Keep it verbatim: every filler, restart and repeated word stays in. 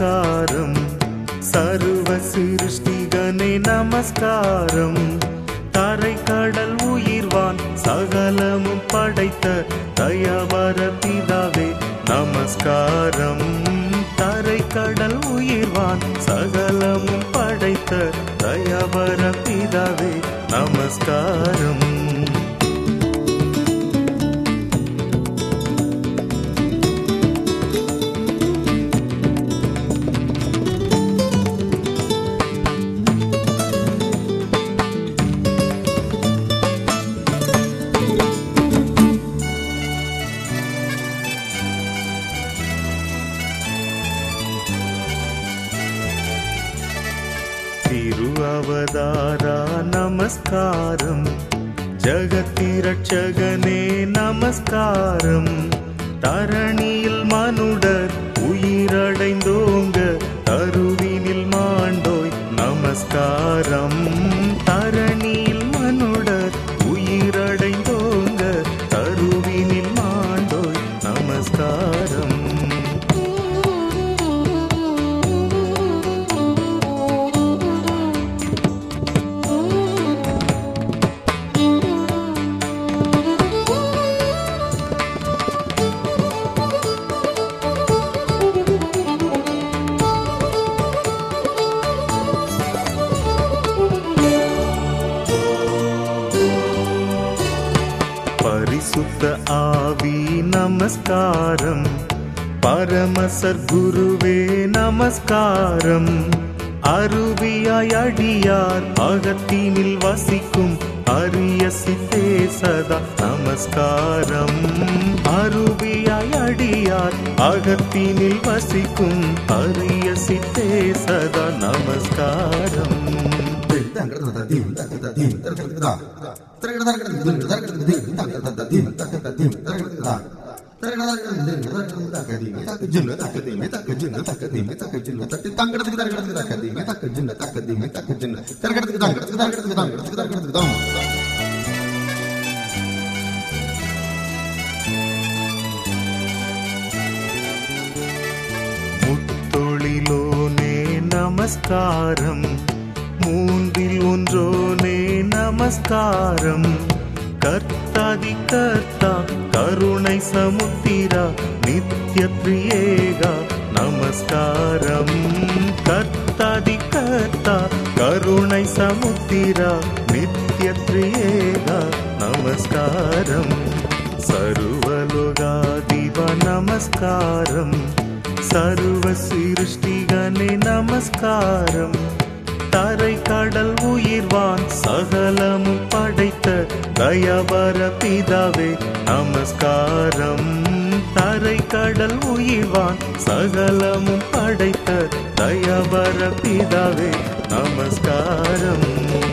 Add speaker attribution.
Speaker 1: நமஸ்காரம். சர்வ சிருஷ்டிகனே நமஸ்காரம். தரை கடல் உயிர்வான் சகலமும் படைத்த தயவர பிதாவே நமஸ்காரம். தரை கடல் உயிர்வான் சகலமும் படைத்த தயவர பிதாவே நமஸ்காரம். திருஅவதாரா நமஸ்காரம். ஜகத்திரட்சகனே நமஸ்காரம். தரணியில் மனுடர் உயிரடைந்தோங்க தருவினில் மாண்டோய் நமஸ்காரம். தரணியில் மனுடர் உயிரடைந்தோங்க தருவினில் மாண்டோய் நமஸ்காரம். பரிசுத்த ஆவி நமஸ்காரம். பரமசர் குருவே நமஸ்காரம். அருவியாய் அடியார் அகத்தினில் வசிக்கும் அரிய சித்தே சதா நமஸ்காரம். அருவியாய் அடியார் அகத்தினில் வசிக்கும் அரிய சித்தே சதா நமஸ்காரம். முத்தொழிலோனே நமஸ்காரம். மூன்றில் ஒன்றோனே நமஸ்காரம். கர்த்தாதி கர்த்தா கருணை சமுத்திரா நித்ய திரியேகா நமஸ்காரம். கர்த்தாதி கர்த்தா கருணை சமுத்திரா நித்ய திரியேகா நமஸ்காரம். சர்வலோகாதிபா நமஸ்காரம். சர்வ சிருஷ்டிகனே நமஸ்காரம். தரை கடல் உயிர்வான் சகலமும் படைத்த தயவர பிதாவே நமஸ்காரம். தரை கடல் உயிர்வான் சகலமும் படைத்த தயவர பிதாவே நமஸ்காரம்.